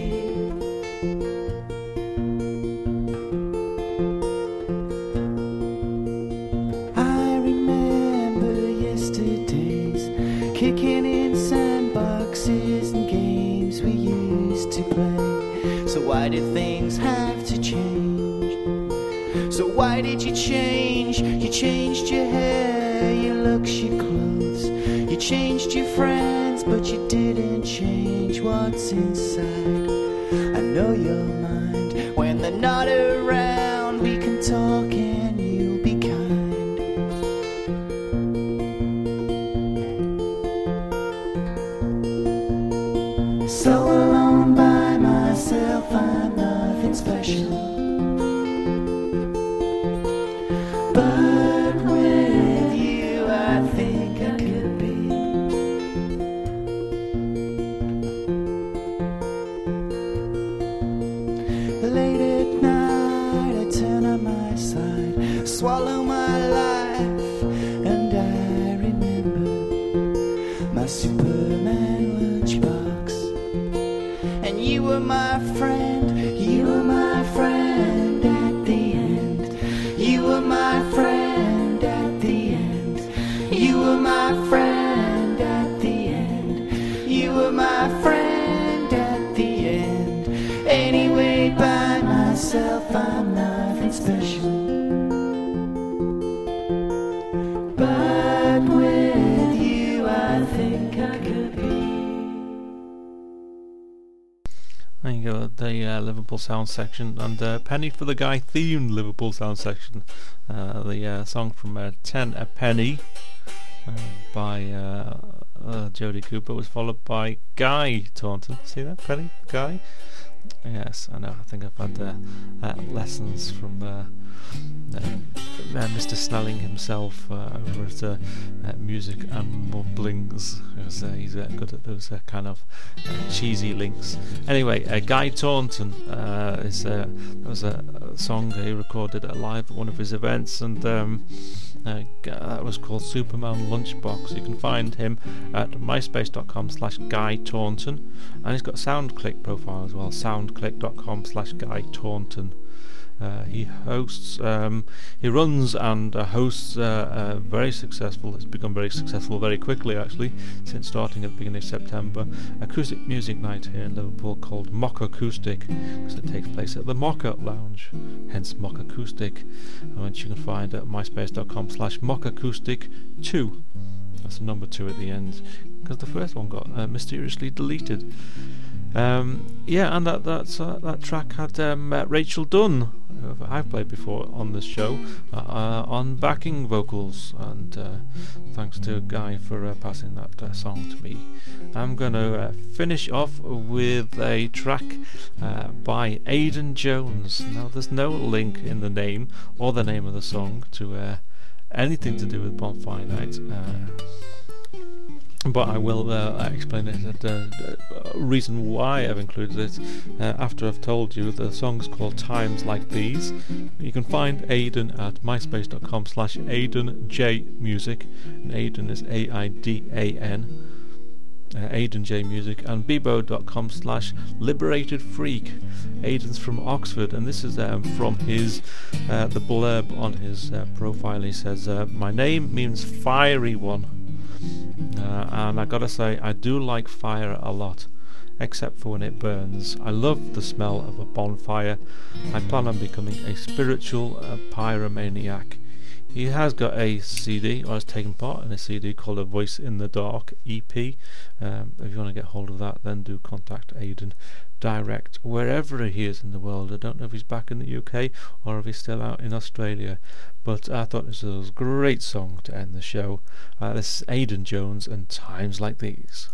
I remember yesterday's kicking in sandboxes and games we used to play. So why did things have to change? So why did you change? You changed your hair, your looks, your clothes. You changed your friends, but you didn't change what's inside. I know your mind. When they're not around, we can talk and you'll be kind. So alone by myself, I'm nothing special, but with you I think I could be. Late at night I turn on my side, swallow my life, and I remember my Superman lunchbox. And you were my friend, you were my friend at the end. You were my friend at the end. You were my friend at the end. You were my friend at the end. Anyway, by myself I'm nothing special, but with you I think I could be. There you go, the uh, Liverpool Sound section, and uh, Penny for the Guy themed Liverpool Sound section. Uh, the uh, song from uh, Ten a Penny uh, by uh, uh, Jodie Cooper was followed by Guy Taunton. See that, Penny? Guy? Yes, I know. I think I've had uh, uh, lessons from uh, uh, uh, Mister Snelling himself uh, over at uh, uh, Music and Mumblings. Uh, he's uh, good at those uh, kind of uh, cheesy links. Anyway, uh, Guy Taunton uh, is uh, that was a, a song he recorded live at one of his events, and um, uh, that was called Superman Lunchbox. You can find him at myspace dot com slash Guy Taunton, and he's got a SoundClick profile as well, soundclick dot com slash Guy Taunton. Uh, he hosts, um, he runs and uh, hosts uh, uh, very successful, it's become very successful very quickly actually, since starting at the beginning of September, acoustic music night here in Liverpool called Mock Acoustic, because it takes place at the Mocha Lounge, hence Mock Acoustic, which you can find at myspace dot com slash Mock Acoustic two. That's the number two at the end. because the first one got uh, mysteriously deleted. Um, yeah, and that that's, uh, that track had um, uh, Rachel Dunn, who I've played before on this show, uh, uh, on backing vocals, and uh, thanks to Guy for uh, passing that uh, song to me. I'm going to uh, finish off with a track uh, by Aidan Jones. Now, there's no link in the name or the name of the song to uh, anything to do with Bonfire Night. Uh, But I will uh, explain it, at the uh, reason why I've included it uh, after I've told you. The song's called Times Like These. You can find Aidan at myspace.com slash Aidan J Music, and Aidan is A I D A N, uh, Aidan J Music, and bebo.com slash Liberated Freak. Aidan's from Oxford, and this is um, from his uh, the blurb on his uh, profile. He says, uh, my name means fiery one. Uh, and I gotta say, I do like fire a lot, except for when it burns. I love the smell of a bonfire. I plan on becoming a spiritual uh, pyromaniac. He has got a C D, or has taken part in a C D called A Voice in the Dark E P. Um, if you want to get hold of that, then do contact Aidan direct, wherever he is in the world. I don't know if he's back in the U K or if he's still out in Australia, but I thought this was a great song to end the show. Uh, this is Aidan Jones and Times Like These.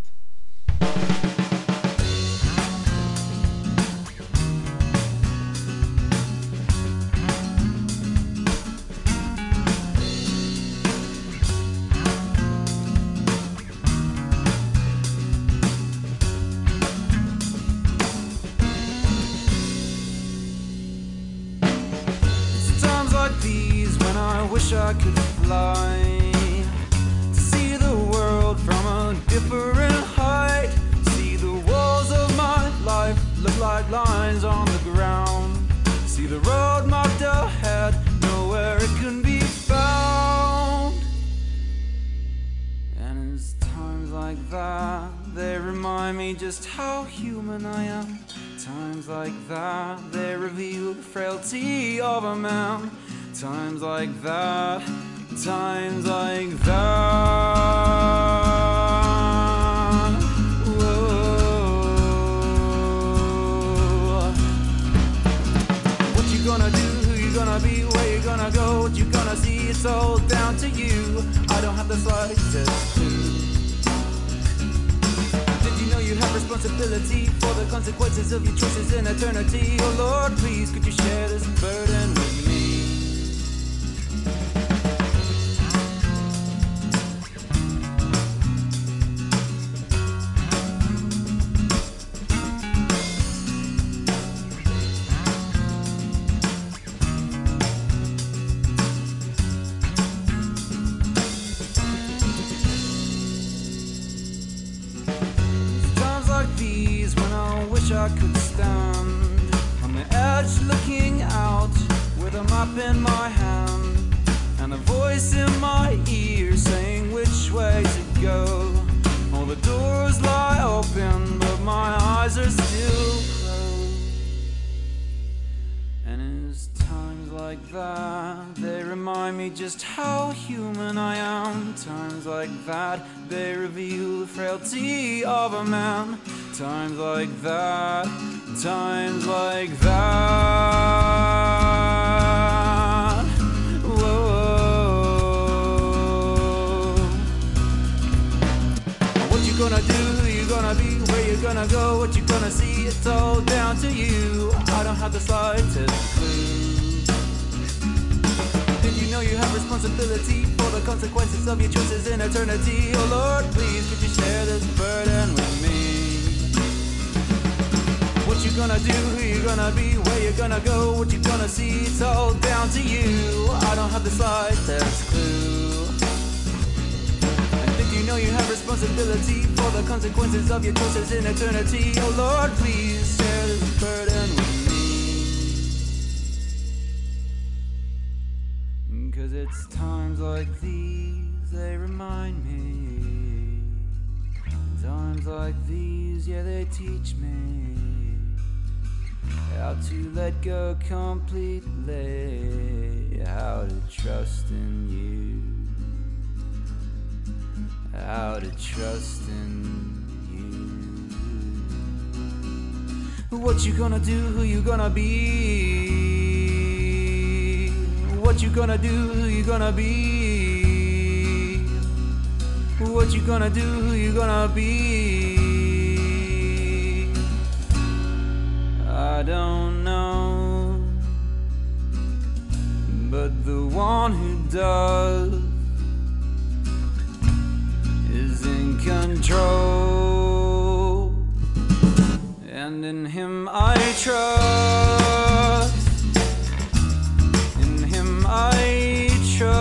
I could fly to see the world from a different height, see the walls of my life look like lines on the ground, see the road marked ahead, nowhere it can be found. And it's times like that, they remind me just how human I am. Times like that, they reveal the frailty of a man. Times like that, times like that. Whoa. What you gonna do, who you gonna be, where you gonna go, what you gonna see, it's all down to you. I don't have the slightest clue. Did you know you have responsibility for the consequences of your choices in eternity? Oh Lord, please, could you share this burden with me? I could stand on the edge looking out with a map in my hand and a voice in my ear saying which way to go. All the doors lie open but my eyes are still closed. And it's times like that, they remind me just how human I am. Times like that, they reveal the frailty of a man. Times like that, times like that. Whoa. What you gonna do, who you gonna be, where you gonna go, what you gonna see, it's all down to you. I don't have the slightest clue. Did you know you have responsibility for the consequences of your choices in eternity? Oh Lord, please, could you share this burden with me? What you gonna do, who you gonna be, where you gonna go, what you gonna see, it's all down to you. I don't have the slightest clue. And did you know you have responsibility for the consequences of your choices in eternity? Oh Lord, please share this burden with me. Cause it's times like these, they remind me. Times like these, yeah, they teach me how to let go completely, how to trust in you. out of trust in you. What you gonna do, who you gonna be? What you gonna do, who you gonna be? What you gonna do, who you gonna be? I don't know, but the one who does is in control, and in him I trust, in him I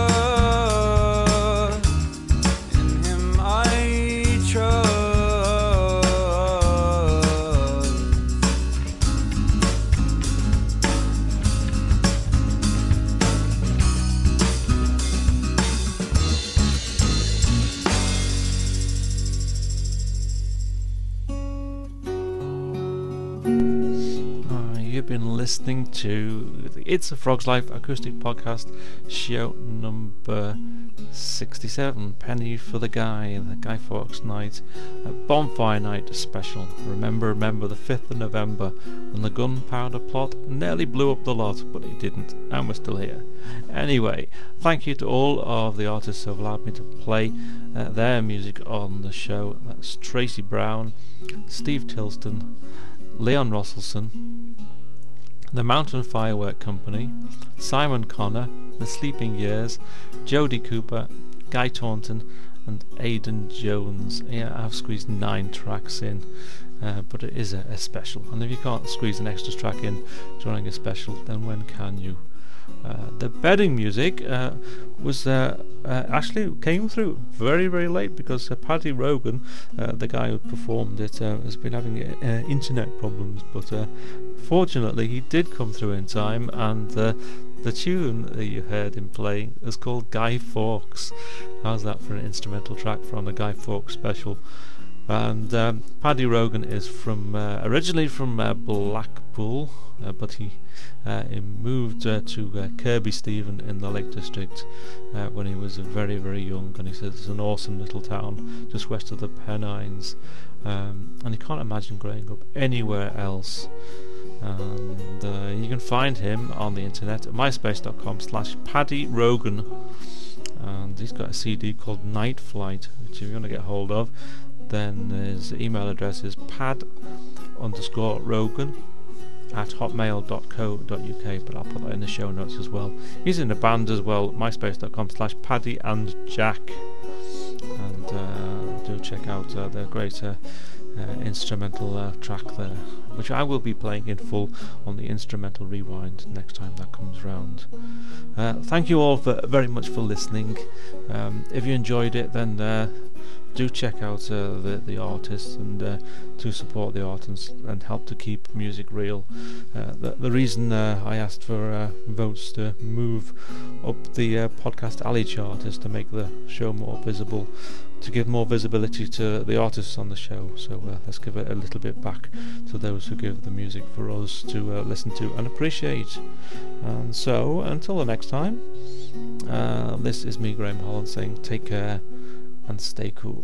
trust, in him I trust. Been listening to the It's a Frog's Life acoustic podcast, show number sixty-seven, Penny for the Guy, the Guy Fawkes night, a bonfire night special. Remember, remember the fifth of November, when the gunpowder plot nearly blew up the lot, but it didn't, and we're still here. Anyway, thank you to all of the artists who have allowed me to play uh, their music on the show. That's Tracy Brown, Steve Tilston, Leon Rosselson, The Mountain Firework Company, Simon Connor, The Sleeping Years, Jody Cooper, Guy Taunton and Aidan Jones. Yeah, I've squeezed nine tracks in, uh, but it is a, a special, and if you can't squeeze an extra track in during a special, then when can you? Uh, the bedding music uh, was uh, uh, actually came through very very late, because uh, Paddy Rogan, uh, the guy who performed it, uh, has been having uh, internet problems, but uh, fortunately he did come through in time, and uh, the tune that you heard him playing is called Guy Fawkes. How's that for an instrumental track from the Guy Fawkes special? And um, Paddy Rogan is from uh, originally from uh, Blackpool, uh, but he, uh, he moved uh, to uh, Kirby Stephen in the Lake District uh, when he was very very young, and he says it's an awesome little town just west of the Pennines, um, and he can't imagine growing up anywhere else. And uh, you can find him on the internet at myspace.com slash Paddy Rogan, and he's got a C D called Night Flight, which if you want to get hold of, then his email address is pad underscore Rogan at hotmail dot co dot uk, but I'll put that in the show notes as well. He's in a band as well, myspace.com slash Paddy and Jack, and uh, do check out uh, their great uh, uh, instrumental uh, track there, which I will be playing in full on the Instrumental Rewind next time that comes round. Uh, thank you all for very much for listening. Um, if you enjoyed it, then uh, do check out uh, the, the artists, and uh, to support the artists and help to keep music real. Uh, the, the reason uh, I asked for uh, votes to move up the uh, Podcast Alley chart is to make the show more visible, to give more visibility to the artists on the show. So uh, let's give it a little bit back to those who give the music for us to uh, listen to and appreciate. And so until the next time, uh, this is me, Graham Holland, saying take care and stay cool.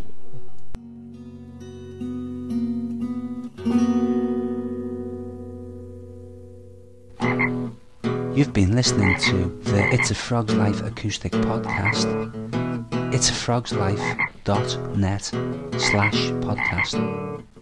You've been listening to the It's a Frog's Life acoustic podcast. It's a frogs life dot net slash podcast.